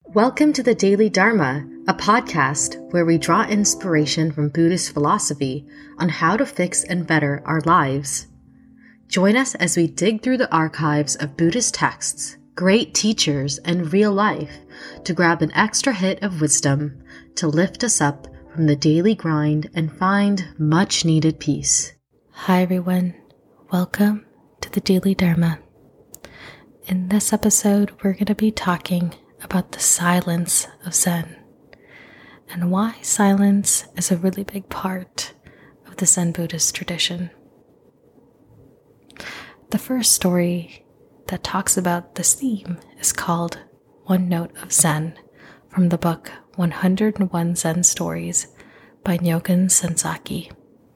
Welcome to the Daily Dharma, a podcast where we draw inspiration from Buddhist philosophy on how to fix and better our lives. Join us as we dig through the archives of Buddhist texts, great teachers, and real life to grab an extra hit of wisdom to lift us up from the daily grind and find much-needed peace. Hi everyone, welcome to the Daily Dharma. In this episode, we're going to be talking about the silence of Zen and why silence is a really big part of the Zen Buddhist tradition. The first story that talks about this theme is called One Note of Zen from the book 101 Zen Stories by Nyogen Sensaki.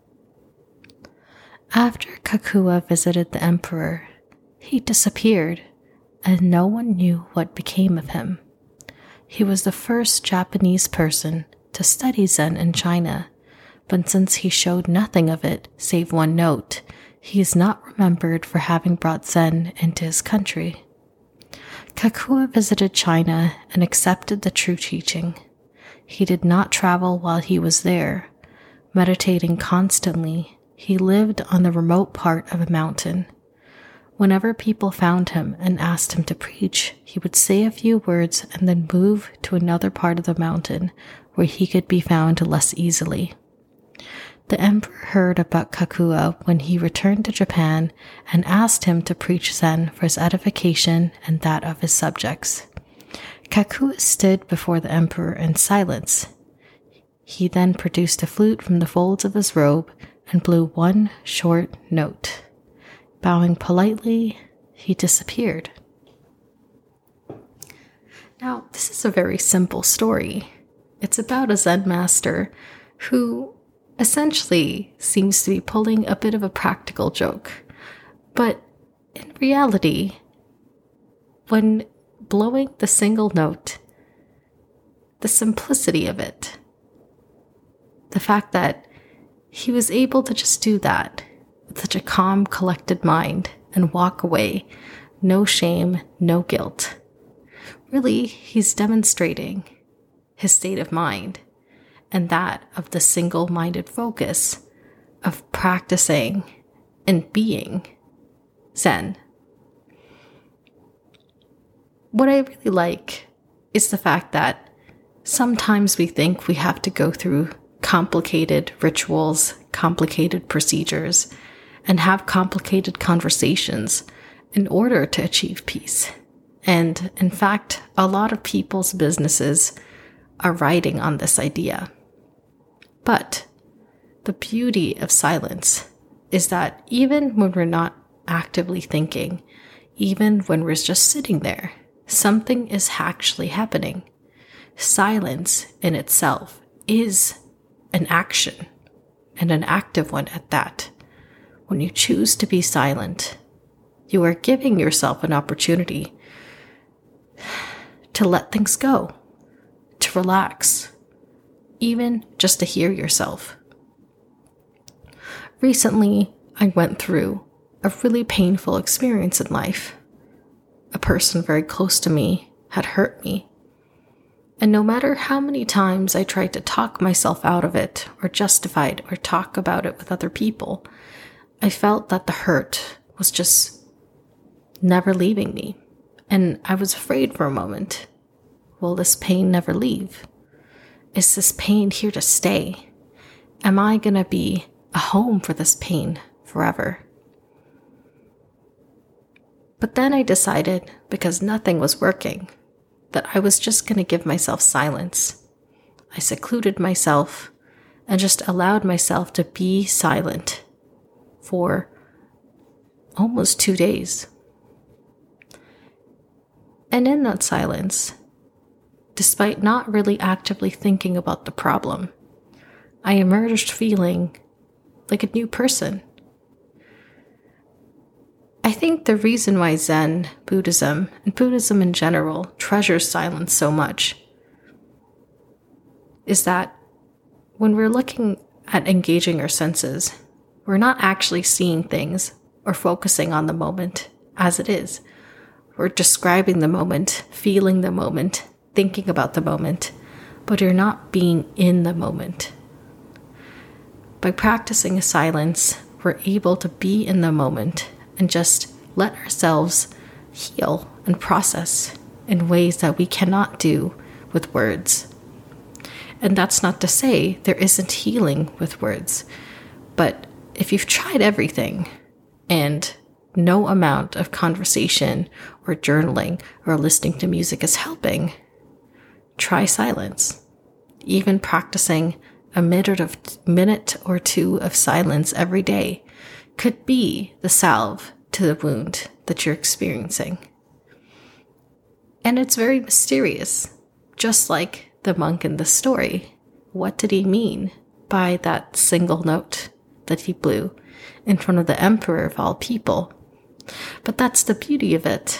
After Kakua visited the emperor, he disappeared and no one knew what became of him. He was the first Japanese person to study Zen in China, but since he showed nothing of it save one note, he is not remembered for having brought Zen into his country. Kakua visited China and accepted the true teaching. He did not travel while he was there. Meditating constantly, he lived on the remote part of a mountain. Whenever people found him and asked him to preach, he would say a few words and then move to another part of the mountain where he could be found less easily. The emperor heard about Kakua when he returned to Japan and asked him to preach Zen for his edification and that of his subjects. Kakua stood before the emperor in silence. He then produced a flute from the folds of his robe and blew one short note. Bowing politely, he disappeared. Now, this is a very simple story. It's about a Zen master who essentially seems to be pulling a bit of a practical joke. But in reality, when blowing the single note, the simplicity of it, the fact that he was able to just do that with such a calm, collected mind and walk away, no shame, no guilt. Really, he's demonstrating his state of mind and that of the single-minded focus of practicing and being Zen. What I really like is the fact that sometimes we think we have to go through complicated rituals, complicated procedures, and have complicated conversations in order to achieve peace. And in fact, a lot of people's businesses are riding on this idea. But the beauty of silence is that even when we're not actively thinking, even when we're just sitting there, something is actually happening. Silence in itself is an action, and an active one at that. When you choose to be silent, you are giving yourself an opportunity to let things go, to relax, even just to hear yourself. Recently, I went through a really painful experience in life. A person very close to me had hurt me. And no matter how many times I tried to talk myself out of it, or justify it, or talk about it with other people, I felt that the hurt was just never leaving me. And I was afraid for a moment. Will this pain never leave? Is this pain here to stay? Am I going to be a home for this pain forever? But then I decided, because nothing was working, that I was just going to give myself silence. I secluded myself and just allowed myself to be silent for almost 2 days. And in that silence, despite not really actively thinking about the problem, I emerged feeling like a new person. I think the reason why Zen, Buddhism, and Buddhism in general treasures silence so much is that when we're looking at engaging our senses, we're not actually seeing things or focusing on the moment as it is. We're describing the moment, feeling the moment, thinking about the moment, but you're not being in the moment. By practicing silence, we're able to be in the moment and just let ourselves heal and process in ways that we cannot do with words. And that's not to say there isn't healing with words, but if you've tried everything and no amount of conversation or journaling or listening to music is helping, try silence. Even practicing a minute or two of silence every day could be the salve to the wound that you're experiencing. And it's very mysterious, just like the monk in the story. What did he mean by that single note that he blew in front of the emperor of all people? But that's the beauty of it.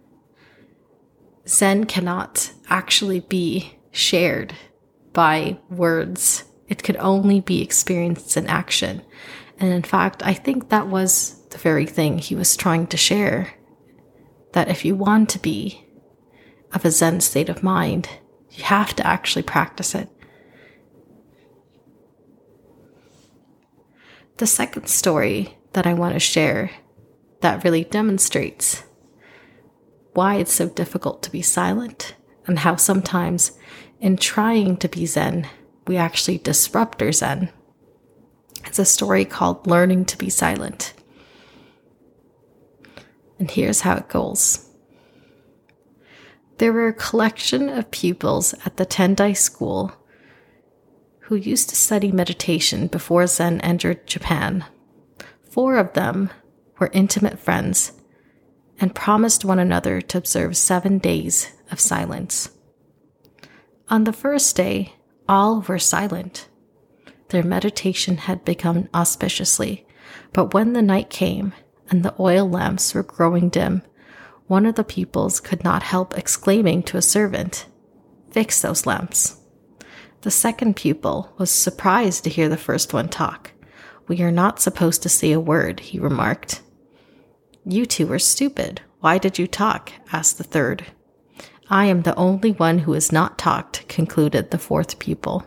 Zen cannot actually be shared by words. It could only be experienced in action. And in fact, I think that was the very thing he was trying to share. That if you want to be of a Zen state of mind, you have to actually practice it. The second story that I want to share that really demonstrates why it's so difficult to be silent and how sometimes in trying to be Zen, we actually disrupt our Zen. It's a story called Learning to be Silent. And here's how it goes. There were a collection of pupils at the Tendai school who used to study meditation before Zen entered Japan. 4 of them were intimate friends and promised one another to observe 7 days of silence. On the first day, all were silent. Their meditation had begun auspiciously, but when the night came and the oil lamps were growing dim, one of the pupils could not help exclaiming to a servant, "Fix those lamps." The second pupil was surprised to hear the first one talk. "We are not supposed to say a word," he remarked. "You two are stupid. Why did you talk?" asked the third. "I am the only one who has not talked," concluded the fourth pupil.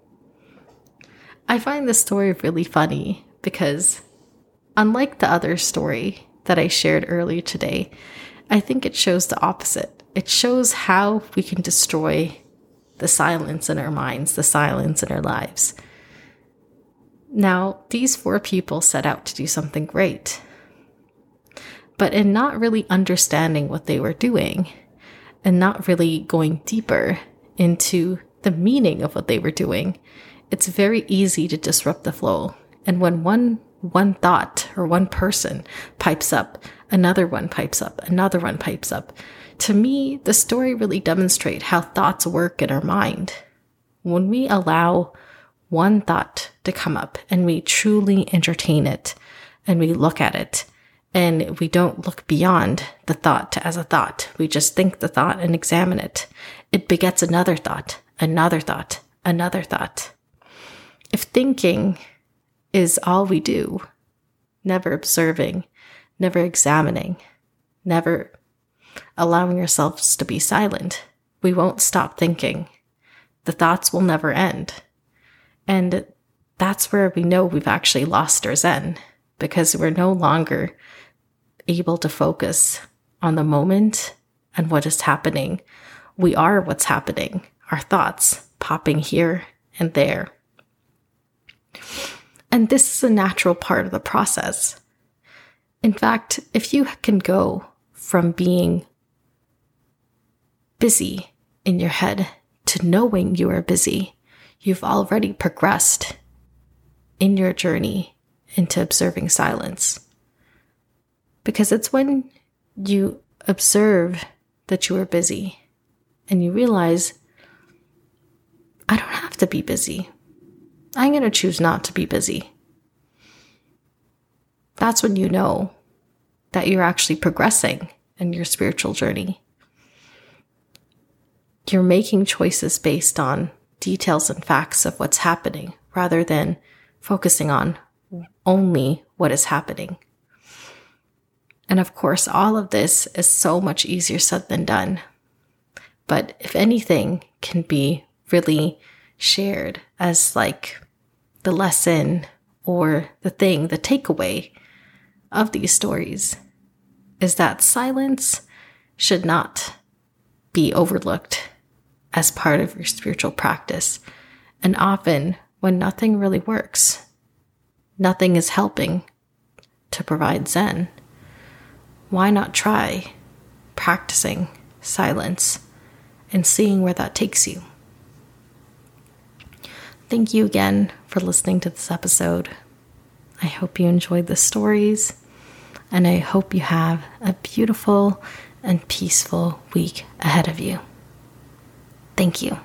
I find this story really funny because, unlike the other story that I shared earlier today, I think it shows the opposite. It shows how we can destroy the silence in our minds, the silence in our lives. Now, these 4 people set out to do something great. But in not really understanding what they were doing and not really going deeper into the meaning of what they were doing, it's very easy to disrupt the flow. And when one thought or one person pipes up, another one pipes up, another one pipes up. To me, the story really demonstrates how thoughts work in our mind. When we allow one thought to come up and we truly entertain it and we look at it and we don't look beyond the thought as a thought, we just think the thought and examine it, it begets another thought, another thought, another thought. If thinking is all we do, never observing, never examining, never allowing ourselves to be silent, we won't stop thinking. The thoughts will never end. And that's where we know we've actually lost our Zen, because we're no longer able to focus on the moment and what is happening. We are what's happening, our thoughts popping here and there. And this is a natural part of the process. In fact, if you can go from being busy in your head to knowing you are busy, you've already progressed in your journey into observing silence. Because it's when you observe that you are busy and you realize, I don't have to be busy. I'm going to choose not to be busy. That's when you know that you're actually progressing in your spiritual journey. You're making choices based on details and facts of what's happening rather than focusing on only what is happening. And of course, all of this is so much easier said than done. But if anything can be really shared as like the lesson or the takeaway of these stories, is that silence should not be overlooked as part of your spiritual practice. And often when nothing really works, nothing is helping to provide Zen, why not try practicing silence and seeing where that takes you? Thank you again for listening to this episode. I hope you enjoyed the stories, and I hope you have a beautiful and peaceful week ahead of you. Thank you.